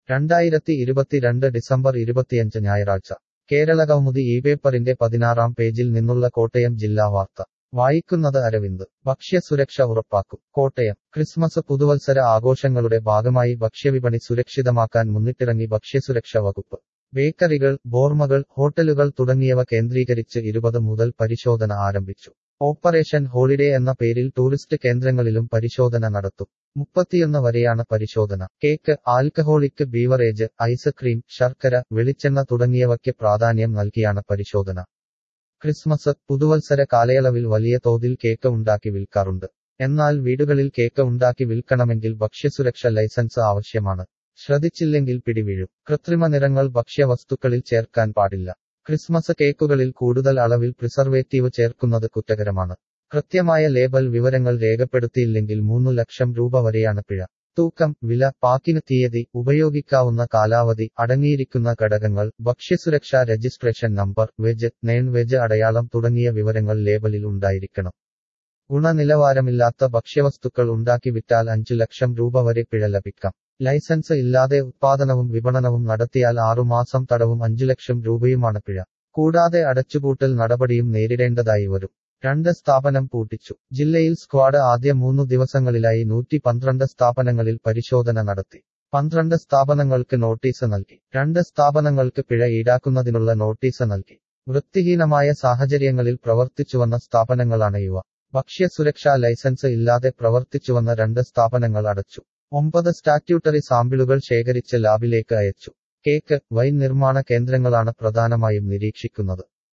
2022 December 25 ഞായറാഴ്ച കേരളകൗമുദി ഇപേപ്പറിന്റെ 16-ാം പേജിൽ നിന്നുള്ള കോട്ടയം ജില്ലാ വാർത്ത വായിക്കുന്നത് അരവിന്ദ് ഭക്ഷ്യസുരക്ഷ ഉറപ്പാക്കും കോട്ടയം ക്രിസ്മസ് പുതുവത്സര ആഘോഷങ്ങളുടെ ഭാഗമായി ഭക്ഷ്യവിപണി സുരക്ഷിതമാക്കാൻ മുന്നിട്ടിറങ്ങി ഭക്ഷ്യസുരക്ഷ വകുപ്പ് ബേക്കറികൾ ബോർമകൾ ഹോട്ടലുകൾ തുടങ്ങിയവ കേന്ദ്രീകരിച്ച് 20 മുതൽ പരിശോധന ആരംഭിച്ചു ഓപ്പറേഷൻ ഹോളിഡേ എന്ന പേരിൽ ടൂറിസ്റ്റ് കേന്ദ്രങ്ങളിലും പരിശോധന നടത്തും 31 വരെയാണ് പരിശോധന കേക്ക് ആൽക്കഹോളിക് ബീവറേജ് ഐസ്ക്രീം ശർക്കര വെളിച്ചെണ്ണ തുടങ്ങിയവയ്ക്ക് പ്രാധാന്യം നൽകിയാണ് പരിശോധന ക്രിസ്മസ് പുതുവത്സര കാലയളവിൽ വലിയ തോതിൽ കേക്ക് ഉണ്ടാക്കി വിൽക്കാറുണ്ട് എന്നാൽ വീടുകളിൽ കേക്ക് ഉണ്ടാക്കി വിൽക്കണമെങ്കിൽ ഭക്ഷ്യസുരക്ഷ ലൈസൻസ് ആവശ്യമാണ് ശ്രദ്ധിച്ചില്ലെങ്കിൽ പിടിവീഴും കൃത്രിമ നിറങ്ങൾ ഭക്ഷ്യവസ്തുക്കളിൽ ചേർക്കാൻ പാടില്ല ക്രിസ്മസ് കേക്കുകളിൽ കൂടുതൽ അളവിൽ പ്രിസർവേറ്റീവ് ചേർക്കുന്നത് കുറ്റകരമാണ് കൃത്യമായ ലേബൽ വിവരങ്ങൾ രേഖപ്പെടുത്തിയില്ലെങ്കിൽ 3 ലക്ഷം രൂപ വരെയാണ് പിഴ തൂക്കം വില പാക്കിംഗ് തീയതി ഉപയോഗിക്കാവുന്ന കാലാവധി അടങ്ങിയിരിക്കുന്ന ഘടകങ്ങൾ ഭക്ഷ്യസുരക്ഷാ registration number veg non veg അടയാളം തുടങ്ങിയ വിവരങ്ങൾ ലേബലിൽ ഉണ്ടായിരിക്കണം ഗുണനിലവാരമില്ലാത്ത ഭക്ഷ്യവസ്തുക്കൾ ഉണ്ടാക്കി വിറ്റാൽ 5 ലക്ഷം രൂപ വരെ പിഴ ലഭിക്കാം ലൈസൻസ് ഇല്ലാതെ ഉത്പാദനവും വിപണനവും നടത്തിയാൽ 6 മാസം തടവും 5 ലക്ഷം രൂപയുമാണ് പിഴ കൂടാതെ അടച്ചുപൂട്ടൽ നടപടിയും നേരിടേണ്ടതായി വരും 2 സ്ഥാപനം പൂട്ടിച്ചു ജില്ലയിൽ സ്ക്വാഡ് ആദ്യ 3 ദിവസങ്ങളിലായി 112 സ്ഥാപനങ്ങളിൽ പരിശോധന നടത്തി 12 സ്ഥാപനങ്ങൾക്ക് നോട്ടീസ് നൽകി 2 സ്ഥാപനങ്ങൾക്ക് പിഴ ഈടാക്കുന്നതിനുള്ള നോട്ടീസ് നൽകി വൃത്തിഹീനമായ സാഹചര്യങ്ങളിൽ പ്രവർത്തിച്ചുവന്ന സ്ഥാപനങ്ങളാണ് ഇവ ഭക്ഷ്യസുരക്ഷാ ലൈസൻസ് ഇല്ലാതെ പ്രവർത്തിച്ചുവന്ന 2 സ്ഥാപനങ്ങൾ അടച്ചു 9 സ്റ്റാറ്റ്യൂട്ടറി സാമ്പിളുകൾ ശേഖരിച്ച് ലാബിലേക്ക് അയച്ചു കേക്ക് വൈൻ നിർമ്മാണ കേന്ദ്രങ്ങളാണ് പ്രധാനമായും നിരീക്ഷിക്കുന്നത്